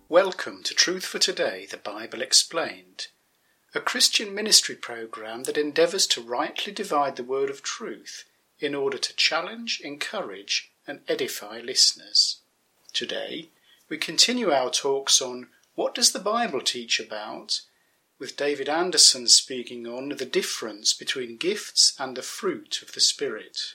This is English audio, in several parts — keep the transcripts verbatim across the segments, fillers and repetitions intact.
Welcome to Truth for Today, the Bible Explained, a Christian ministry program that endeavours to rightly divide the word of truth in order to challenge, encourage and edify listeners. Today, we continue our talks on What Does the Bible Teach About?, with David Anderson speaking on the difference between gifts and the fruit of the Spirit.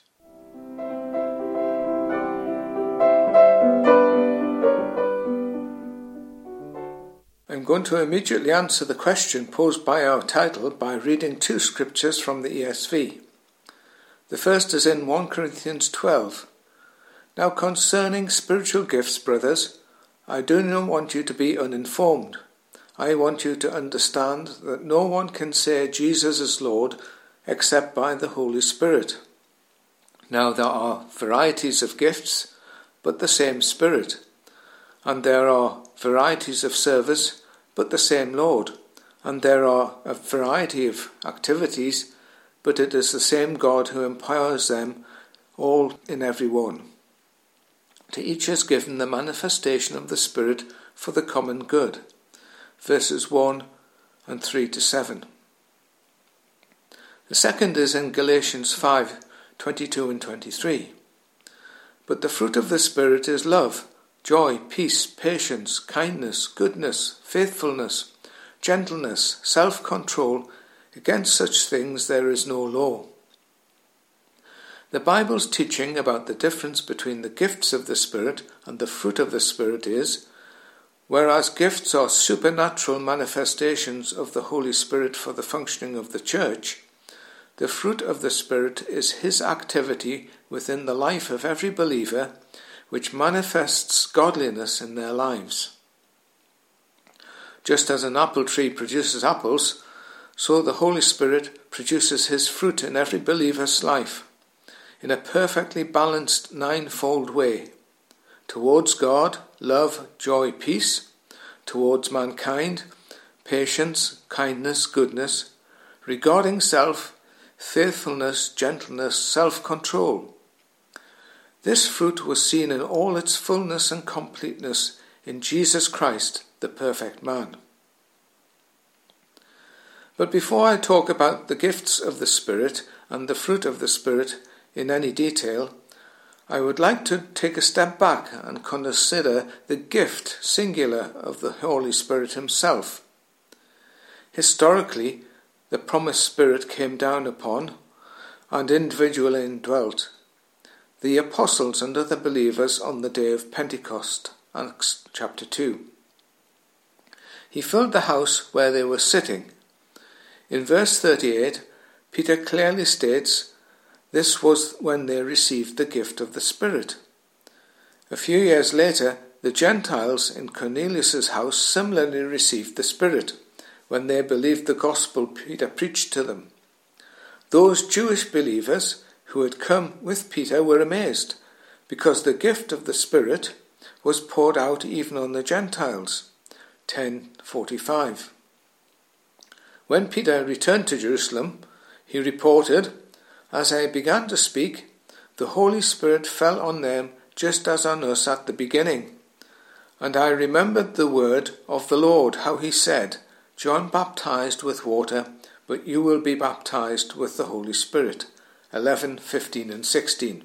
I'm going to immediately answer the question posed by our title by reading two scriptures from the E S V. The first is in First Corinthians twelve. Now concerning spiritual gifts, brothers, I do not want you to be uninformed. I want you to understand that no one can say Jesus is Lord except by the Holy Spirit. Now there are varieties of gifts, but the same Spirit. And there are varieties of service, but the same Lord. And there are a variety of activities, but it is the same God who empowers them all in every one. To each is given the manifestation of the Spirit for the common good. Verses one and three to seven. The second is in Galatians five, twenty-two and twenty-three. But the fruit of the Spirit is love, joy, peace, patience, kindness, goodness, faithfulness, gentleness, self-control. Against such things there is no law. The Bible's teaching about the difference between the gifts of the Spirit and the fruit of the Spirit is, whereas gifts are supernatural manifestations of the Holy Spirit for the functioning of the church, the fruit of the Spirit is His activity within the life of every believer, which manifests godliness in their lives. Just as an apple tree produces apples, so the Holy Spirit produces His fruit in every believer's life, in a perfectly balanced ninefold way. Towards God, love, joy, peace. Towards mankind, patience, kindness, goodness. Regarding self, faithfulness, gentleness, self-control. This fruit was seen in all its fullness and completeness in Jesus Christ, the perfect man. But before I talk about the gifts of the Spirit and the fruit of the Spirit in any detail, I would like to take a step back and consider the gift, singular, of the Holy Spirit Himself. Historically, the promised Spirit came down upon and individually indwelt the apostles and other believers on the day of Pentecost, Acts chapter two. He filled the house where they were sitting. In verse thirty-eight, Peter clearly states this was when they received the gift of the Spirit. A few years later, the Gentiles in Cornelius' house similarly received the Spirit when they believed the gospel Peter preached to them. Those Jewish believers who had come with Peter were amazed, because the gift of the Spirit was poured out even on the Gentiles. ten forty-five. When Peter returned to Jerusalem, he reported, As I began to speak, the Holy Spirit fell on them just as on us at the beginning. And I remembered the word of the Lord, how He said, John baptized with water, but you will be baptized with the Holy Spirit. eleven, fifteen and sixteen.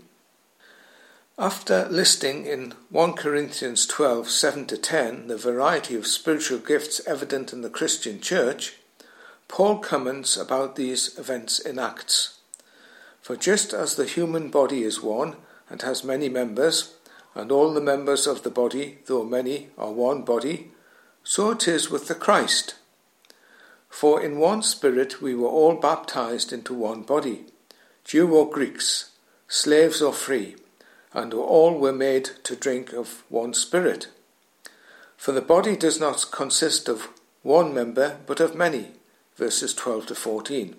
After listing in First Corinthians twelve, seven to ten the variety of spiritual gifts evident in the Christian church, Paul comments about these events in Acts. For just as the human body is one and has many members, and all the members of the body, though many, are one body, so it is with the Christ. For in one Spirit we were all baptized into one body, Jew or Greeks, slaves or free, and all were made to drink of one Spirit. For the body does not consist of one member, but of many. Verses twelve to fourteen.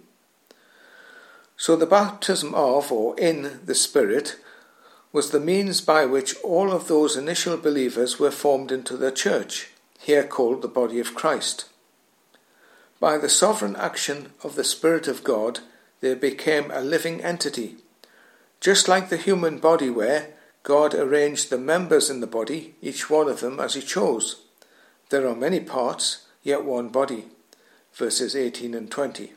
So the baptism of, or in, the Spirit was the means by which all of those initial believers were formed into the church, here called the body of Christ. By the sovereign action of the Spirit of God, they became a living entity. Just like the human body where God arranged the members in the body, each one of them as He chose. There are many parts, yet one body. Verses eighteen and twenty.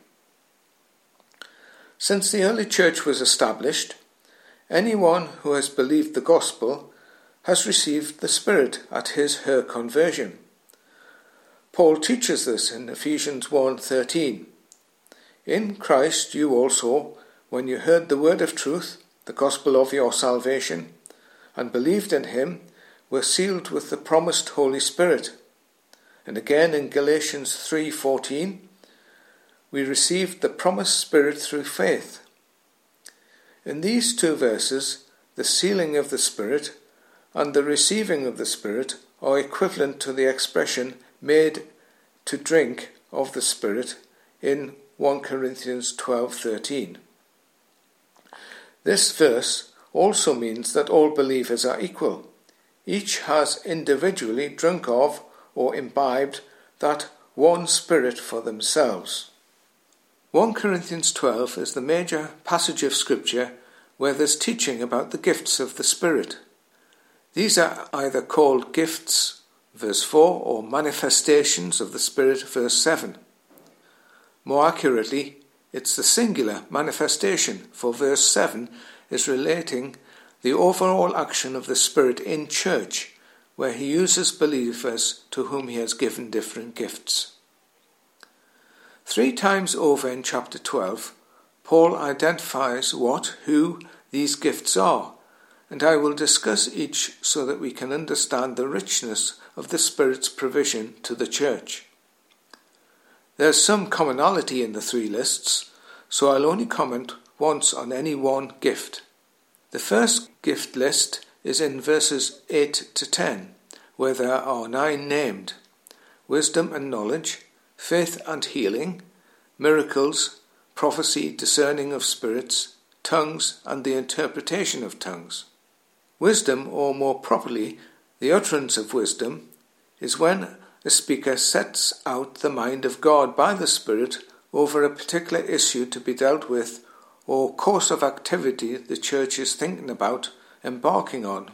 Since the early church was established, anyone who has believed the gospel has received the Spirit at his/her conversion. Paul teaches this in Ephesians one thirteen. In Christ you also, when you heard the word of truth, the gospel of your salvation, and believed in him, were sealed with the promised Holy Spirit. And again in Galatians three fourteen, we received the promised Spirit through faith. In these two verses, the sealing of the Spirit and the receiving of the Spirit are equivalent to the expression made to drink of the Spirit in First Corinthians twelve thirteen. This verse also means that all believers are equal. Each has individually drunk of or imbibed that one Spirit for themselves. First Corinthians twelve is the major passage of Scripture where there's teaching about the gifts of the Spirit. These are either called gifts, verse four, or manifestations of the Spirit, verse seven. More accurately, it's the singular manifestation, for verse seven is relating the overall action of the Spirit in church, where he uses believers to whom he has given different gifts. Three times over in chapter twelve, Paul identifies what, who these gifts are, and I will discuss each so that we can understand the richness of the Spirit's provision to the church. There's some commonality in the three lists, so I'll only comment once on any one gift. The first gift list is in verses eight to ten, where there are nine named: wisdom and knowledge, faith and healing, miracles, prophecy, discerning of spirits, tongues, and the interpretation of tongues. Wisdom, or more properly, the utterance of wisdom, is when a speaker sets out the mind of God by the Spirit over a particular issue to be dealt with or course of activity the church is thinking about embarking on.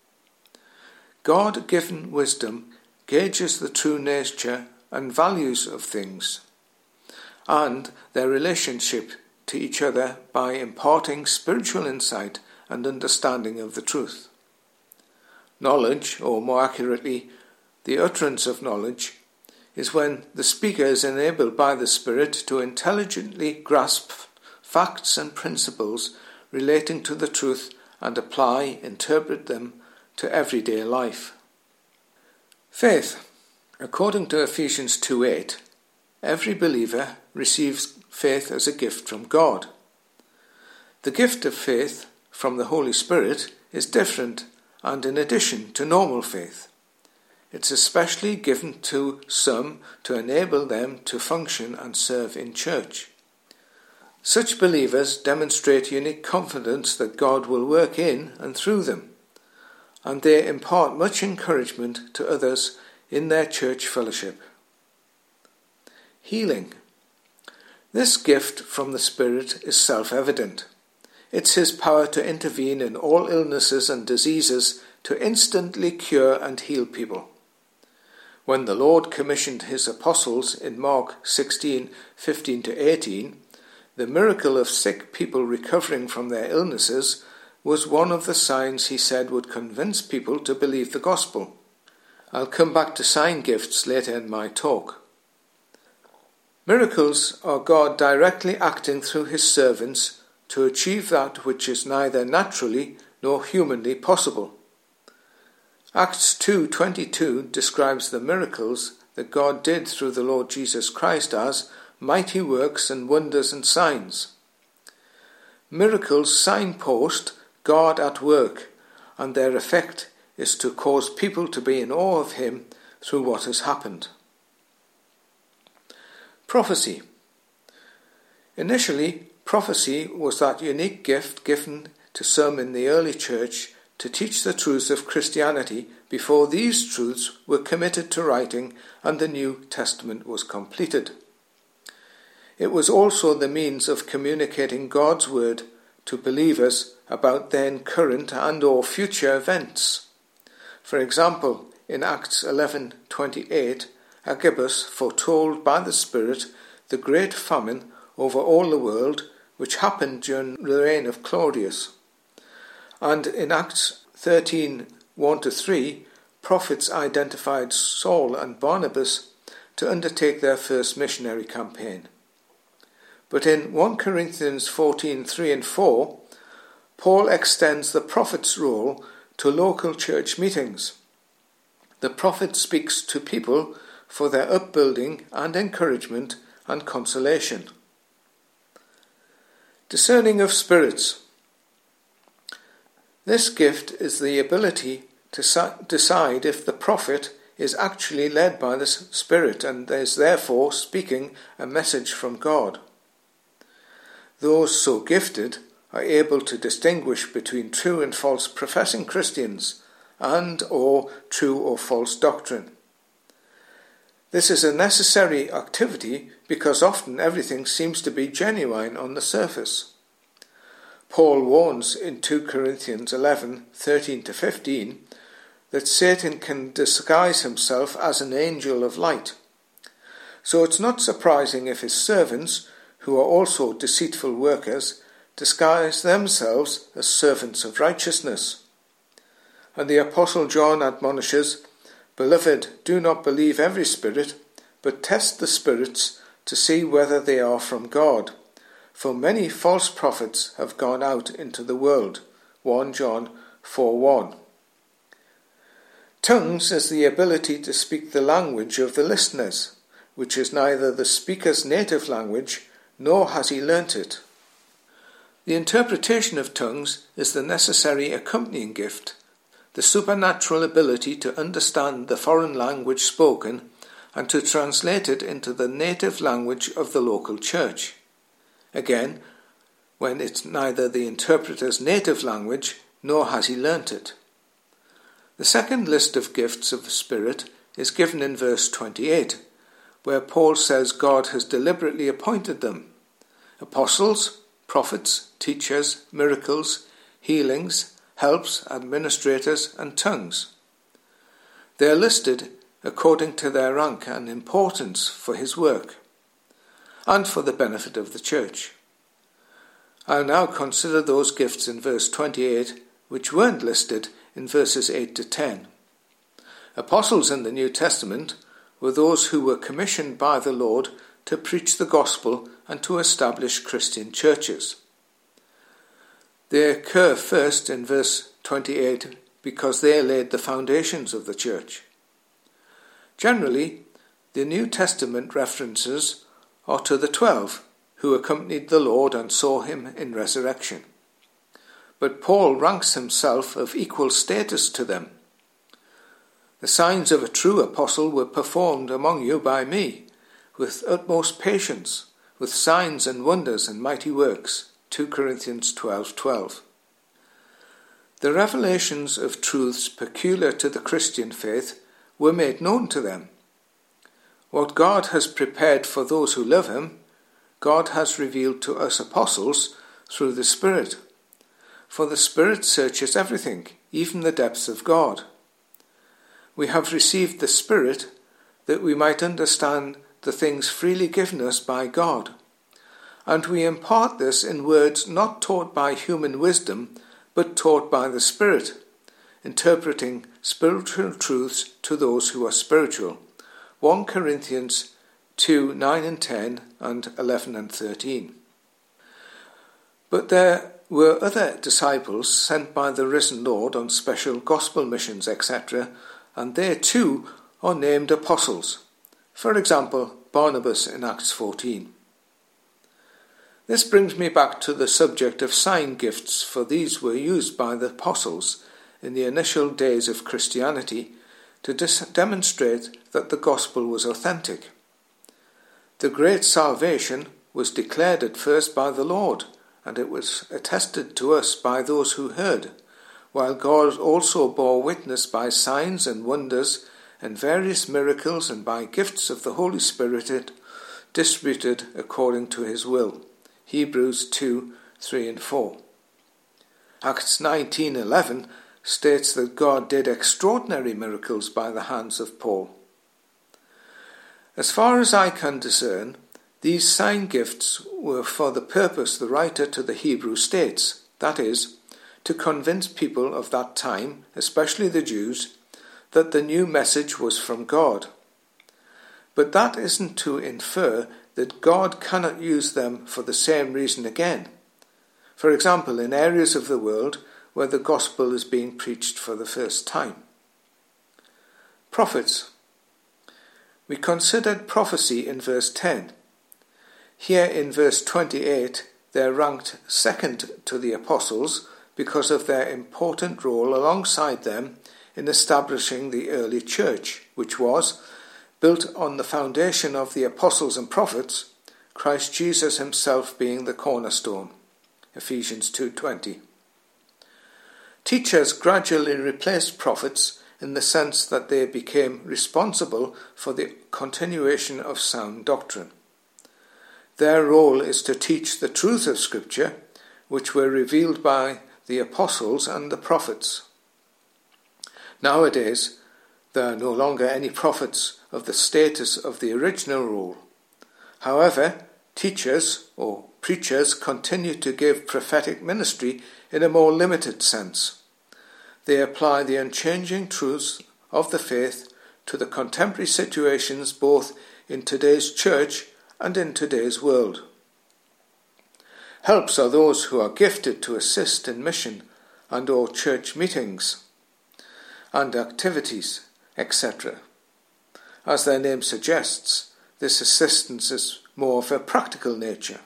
God-given wisdom gauges the true nature and values of things and their relationship to each other by imparting spiritual insight and understanding of the truth. Knowledge, or more accurately, the utterance of knowledge, is when the speaker is enabled by the Spirit to intelligently grasp facts and principles relating to the truth and apply, interpret them to everyday life. Faith. According to Ephesians two eight, every believer receives faith as a gift from God. The gift of faith from the Holy Spirit is different and in addition to normal faith. It's especially given to some to enable them to function and serve in church. Such believers demonstrate unique confidence that God will work in and through them, and they impart much encouragement to others in their church fellowship. Healing. This gift from the Spirit is self-evident. It's his power to intervene in all illnesses and diseases to instantly cure and heal people. When the Lord commissioned his apostles in Mark sixteen fifteen to eighteen, the miracle of sick people recovering from their illnesses was one of the signs he said would convince people to believe the gospel. I'll come back to sign gifts later in my talk. Miracles are God directly acting through his servants to achieve that which is neither naturally nor humanly possible. Acts two twenty-two describes the miracles that God did through the Lord Jesus Christ as mighty works and wonders and signs. Miracles signpost God at work, and their effect is to cause people to be in awe of him through what has happened. Prophecy. Initially, prophecy was that unique gift given to some in the early church to teach the truths of Christianity before these truths were committed to writing and the New Testament was completed. It was also the means of communicating God's word to believers about then current and or future events. For example, in Acts eleven twenty-eight, Agabus foretold by the Spirit the great famine over all the world which happened during the reign of Claudius. And in Acts thirteen one to three, prophets identified Saul and Barnabas to undertake their first missionary campaign. But in First Corinthians fourteen three and four, Paul extends the prophet's role to local church meetings. The prophet speaks to people for their upbuilding and encouragement and consolation. Discerning of spirits. This gift is the ability to sa- decide if the prophet is actually led by the Spirit and is therefore speaking a message from God. Those so gifted are able to distinguish between true and false professing Christians and or true or false doctrine. This is a necessary activity because often everything seems to be genuine on the surface. Paul warns in Second Corinthians eleven thirteen to fifteen that Satan can disguise himself as an angel of light. So it's not surprising if his servants, who are also deceitful workers, disguise themselves as servants of righteousness. And the Apostle John admonishes, "Beloved, do not believe every spirit, but test the spirits to see whether they are from God. For many false prophets have gone out into the world." First John four one. Tongues is the ability to speak the language of the listeners, which is neither the speaker's native language nor has he learnt it. The interpretation of tongues is the necessary accompanying gift, the supernatural ability to understand the foreign language spoken and to translate it into the native language of the local church. Again, when it's neither the interpreter's native language nor has he learnt it. The second list of gifts of the Spirit is given in verse twenty-eight, where Paul says God has deliberately appointed them: apostles, prophets, teachers, miracles, healings, helps, administrators, and tongues. They are listed according to their rank and importance for his work, and for the benefit of the church. I'll now consider those gifts in verse twenty-eight which weren't listed in verses eight to ten. Apostles in the New Testament were those who were commissioned by the Lord to preach the gospel and to establish Christian churches. They occur first in verse twenty-eight because they laid the foundations of the church. Generally, the New Testament references are to the twelve who accompanied the Lord and saw him in resurrection. But Paul ranks himself of equal status to them. The signs of a true apostle were performed among you by me, with utmost patience, with signs and wonders and mighty works. Second Corinthians twelve twelve. The revelations of truths peculiar to the Christian faith were made known to them. What God has prepared for those who love him, God has revealed to us apostles through the Spirit. For the Spirit searches everything, even the depths of God. We have received the Spirit that we might understand the things freely given us by God. And we impart this in words not taught by human wisdom, but taught by the Spirit, interpreting spiritual truths to those who are spiritual. First Corinthians two nine and ten and eleven and thirteen. But there were other disciples sent by the risen Lord on special gospel missions, et cetera, and they too are named apostles. For example, Barnabas in Acts fourteen. This brings me back to the subject of sign gifts, for these were used by the apostles in the initial days of Christianity to dis- demonstrate that the gospel was authentic. The great salvation was declared at first by the Lord, and it was attested to us by those who heard, while God also bore witness by signs and wonders and various miracles and by gifts of the Holy Spirit distributed according to his will. Hebrews two three and four. Acts nineteen eleven states that God did extraordinary miracles by the hands of Paul. As far as I can discern, these sign gifts were for the purpose the writer to the Hebrews states, that is, to convince people of that time, especially the Jews, that the new message was from God. But that isn't to infer that God cannot use them for the same reason again. For example, in areas of the world where the gospel is being preached for the first time. Prophets. We considered prophecy in verse ten. Here in verse twenty-eight, they're ranked second to the apostles because of their important role alongside them in establishing the early church, which was built on the foundation of the apostles and prophets, Christ Jesus himself being the cornerstone. Ephesians two twenty. Teachers gradually replaced prophets in the sense that they became responsible for the continuation of sound doctrine. Their role is to teach the truth of Scripture, which were revealed by the apostles and the prophets. Nowadays, there are no longer any prophets of the status of the original role. However, teachers or preachers continue to give prophetic ministry in a more limited sense. They apply the unchanging truths of the faith to the contemporary situations both in today's church and in today's world. Helps are those who are gifted to assist in mission and or church meetings and activities, et cetera. As their name suggests, this assistance is more of a practical nature.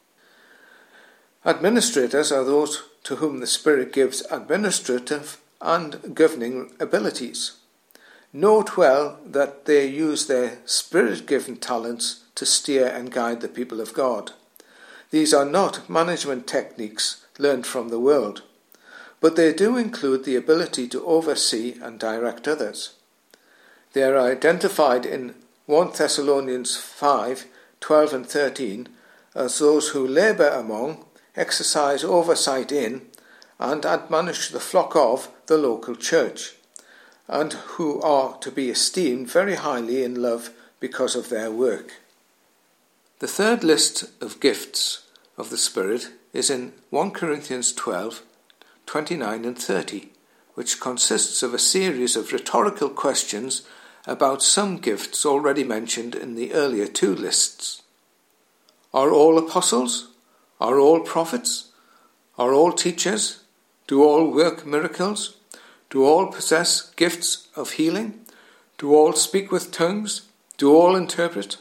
Administrators are those to whom the Spirit gives administrative and governing abilities. Note well that they use their Spirit-given talents to steer and guide the people of God. These are not management techniques learned from the world, but they do include the ability to oversee and direct others. They are identified in First Thessalonians five, twelve and thirteen as those who labour among, exercise oversight in, and admonish the flock of the local church, and who are to be esteemed very highly in love because of their work. The third list of gifts of the Spirit is in First Corinthians twelve, twenty-nine and thirty, which consists of a series of rhetorical questions about some gifts already mentioned in the earlier two lists. Are all apostles? Are all prophets? Are all teachers? Do all work miracles? Do all possess gifts of healing? Do all speak with tongues? Do all interpret?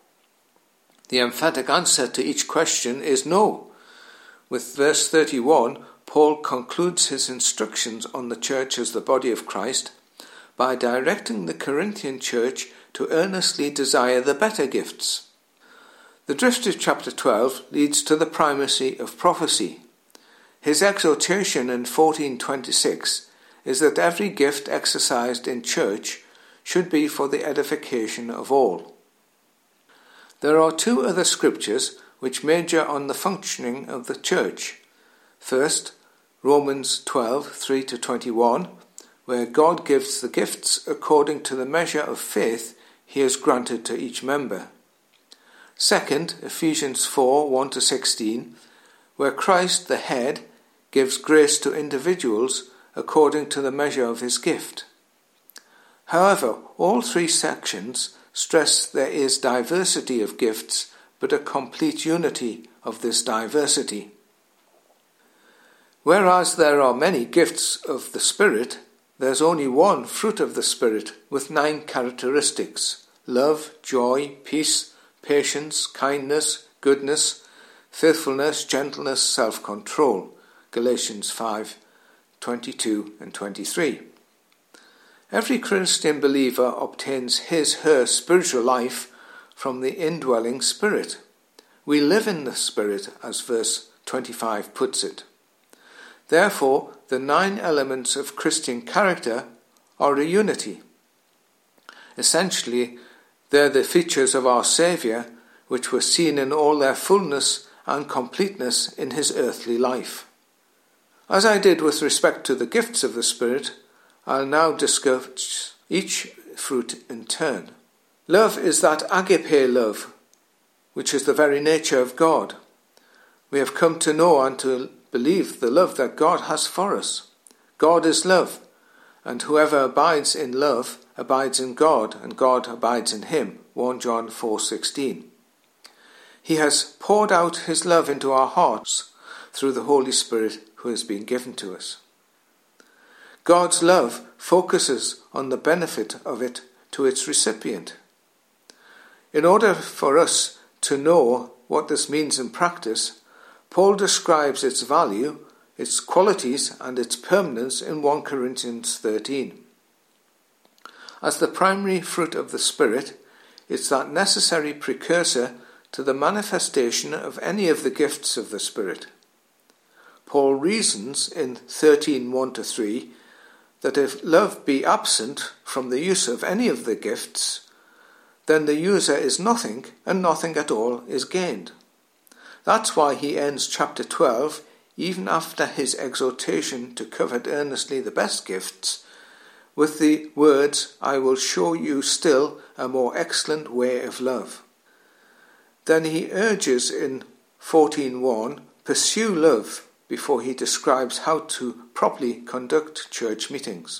The emphatic answer to each question is no. With verse thirty-one, Paul concludes his instructions on the church as the body of Christ by directing the Corinthian church to earnestly desire the better gifts. The drift of chapter twelve leads to the primacy of prophecy. His exhortation in fourteen twenty-six is that every gift exercised in church should be for the edification of all. There are two other scriptures which major on the functioning of the church. First, Romans twelve, three to twenty-one, where God gives the gifts according to the measure of faith he has granted to each member. Second, Ephesians four, one to sixteen, where Christ, the head, gives grace to individuals according to the measure of his gift. However, all three sections stress there is diversity of gifts, but a complete unity of this diversity. Whereas there are many gifts of the Spirit, there's only one fruit of the Spirit with nine characteristics: love, joy, peace, patience, kindness, goodness, faithfulness, gentleness, self-control. Galatians five, twenty-two and twenty-three. Every Christian believer obtains his, her spiritual life from the indwelling Spirit. We live in the Spirit, as verse twenty-five puts it. Therefore, the nine elements of Christian character are a unity. Essentially, they're the features of our Saviour, which were seen in all their fullness and completeness in his earthly life. As I did with respect to the gifts of the Spirit, I'll now discuss each fruit in turn. Love is that agape love, which is the very nature of God. We have come to know and to believe the love that God has for us. God is love, and whoever abides in love abides in God, and God abides in him. First John four sixteen. He has poured out his love into our hearts through the Holy Spirit who has been given to us. God's love focuses on the benefit of it to its recipient. In order for us to know what this means in practice, Paul describes its value, its qualities, and its permanence in First Corinthians thirteen. As the primary fruit of the Spirit, it's that necessary precursor to the manifestation of any of the gifts of the Spirit. Paul reasons in thirteen one to three that if love be absent from the use of any of the gifts, then the user is nothing, and nothing at all is gained. That's why he ends chapter twelve, even after his exhortation to covet earnestly the best gifts, with the words, "I will show you still a more excellent way of love." Then he urges in fourteen one, pursue love, before he describes how to properly conduct church meetings.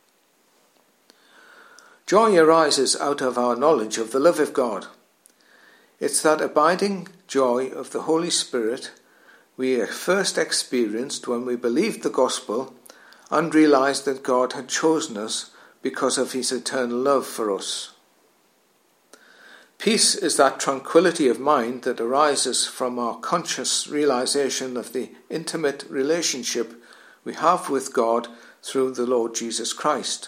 Joy arises out of our knowledge of the love of God. It's that abiding joy of the Holy Spirit we first experienced when we believed the gospel and realized that God had chosen us because of his eternal love for us. Peace is that tranquility of mind that arises from our conscious realization of the intimate relationship we have with God through the Lord Jesus Christ.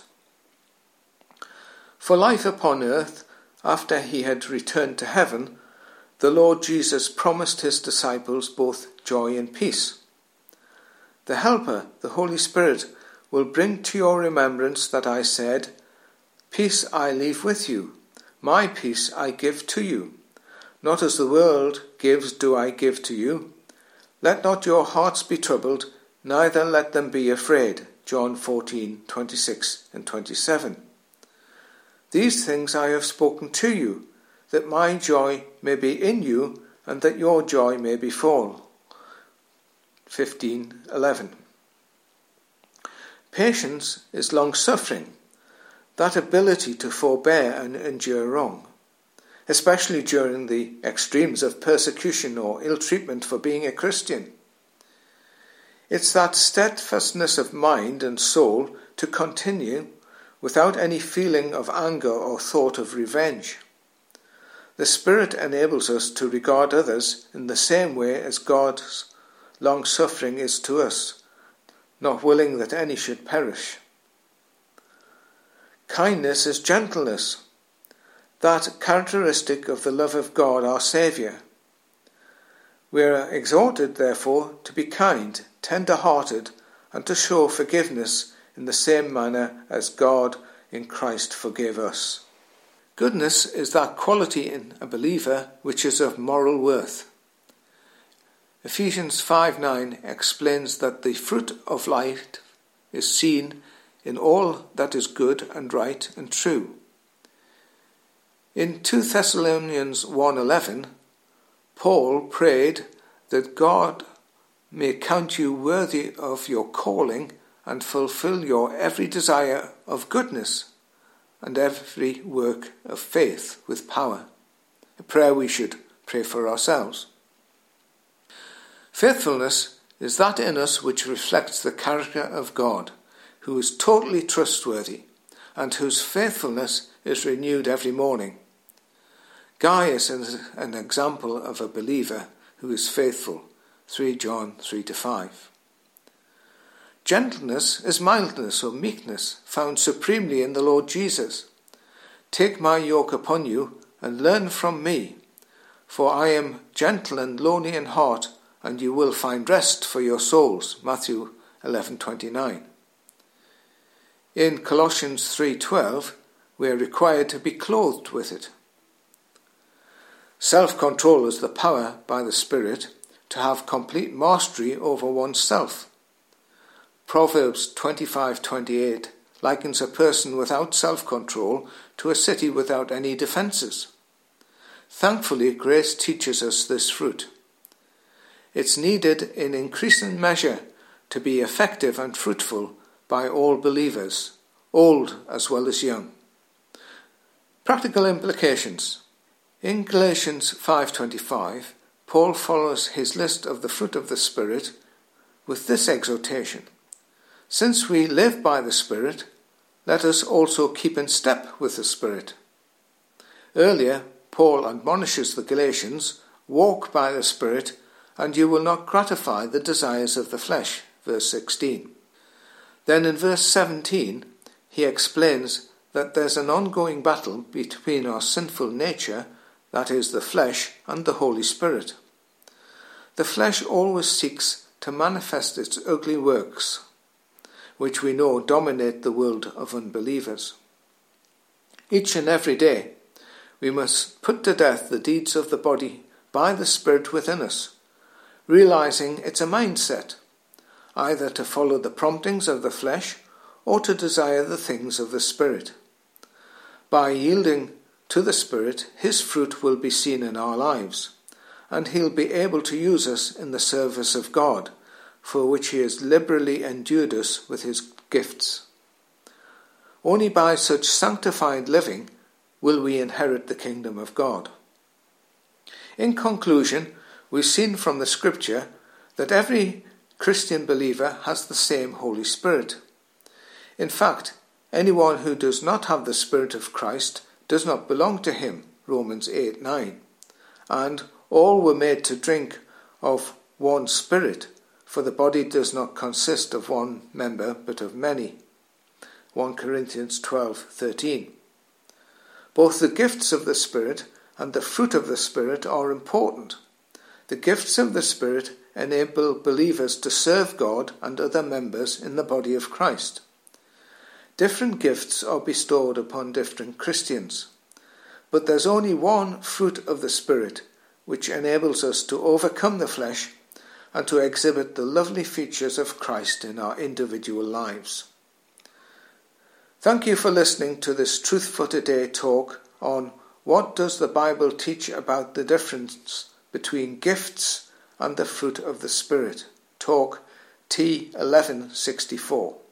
For life upon earth, after he had returned to heaven, the Lord Jesus promised his disciples both joy and peace. The Helper, the Holy Spirit, will bring to your remembrance that I said, "Peace I leave with you. My peace I give to you. Not as the world gives do I give to you. Let not your hearts be troubled, neither let them be afraid." John fourteen twenty-six and twenty-seven. "These things I have spoken to you, that my joy may be in you, and that your joy may be full." fifteen eleven. Patience is long-suffering, that ability to forbear and endure wrong, especially during the extremes of persecution or ill-treatment for being a Christian. It's that steadfastness of mind and soul to continue without any feeling of anger or thought of revenge. The Spirit enables us to regard others in the same way as God's long-suffering is to us, not willing that any should perish. Kindness is gentleness, that characteristic of the love of God our Saviour. We are exhorted, therefore, to be kind, tender-hearted, and to show forgiveness in the same manner as God in Christ forgave us. Goodness is that quality in a believer which is of moral worth. Ephesians five nine explains that the fruit of light is seen in all that is good and right and true. In Second Thessalonians one eleven, Paul prayed that God may count you worthy of your calling and fulfill your every desire of goodness and every work of faith with power. A prayer we should pray for ourselves. Faithfulness is that in us which reflects the character of God, who is totally trustworthy and whose faithfulness is renewed every morning. Gaius is an example of a believer who is faithful, First John three to five. Gentleness is mildness or meekness found supremely in the Lord Jesus. "Take my yoke upon you and learn from me, for I am gentle and lowly in heart, and you will find rest for your souls." Matthew eleven twenty-nine. In Colossians three twelve, we are required to be clothed with it. Self-control is the power by the Spirit to have complete mastery over oneself. Proverbs twenty-five twenty-eight likens a person without self-control to a city without any defences. Thankfully, grace teaches us this fruit. It's needed in increasing measure to be effective and fruitful by all believers, old as well as young. Practical implications. In Galatians five twenty-five, Paul follows his list of the fruit of the Spirit with this exhortation: "Since we live by the Spirit, let us also keep in step with the Spirit." Earlier, Paul admonishes the Galatians, "Walk by the Spirit, and you will not gratify the desires of the flesh," verse sixteen. Then in verse seventeen, he explains that there's an ongoing battle between our sinful nature, that is the flesh, and the Holy Spirit. The flesh always seeks to manifest its ugly works, which we know dominate the world of unbelievers. Each and every day, we must put to death the deeds of the body by the Spirit within us, realizing it's a mindset, either to follow the promptings of the flesh or to desire the things of the Spirit. By yielding to the Spirit, his fruit will be seen in our lives, and he'll be able to use us in the service of God, for which he has liberally endued us with his gifts. Only by such sanctified living will we inherit the kingdom of God. In conclusion, we've seen from the Scripture that every Christian believer has the same Holy Spirit. In fact, anyone who does not have the Spirit of Christ does not belong to him, Romans eight nine. And all were made to drink of one Spirit, for the body does not consist of one member, but of many, First Corinthians twelve thirteen. Both the gifts of the Spirit and the fruit of the Spirit are important. The gifts of the Spirit enable believers to serve God and other members in the body of Christ. Different gifts are bestowed upon different Christians, but there's only one fruit of the Spirit which enables us to overcome the flesh and to exhibit the lovely features of Christ in our individual lives. Thank you for listening to this Truth for Today talk on what does the Bible teach about the difference between gifts and the fruit of the Spirit. Talk T eleven sixty-four.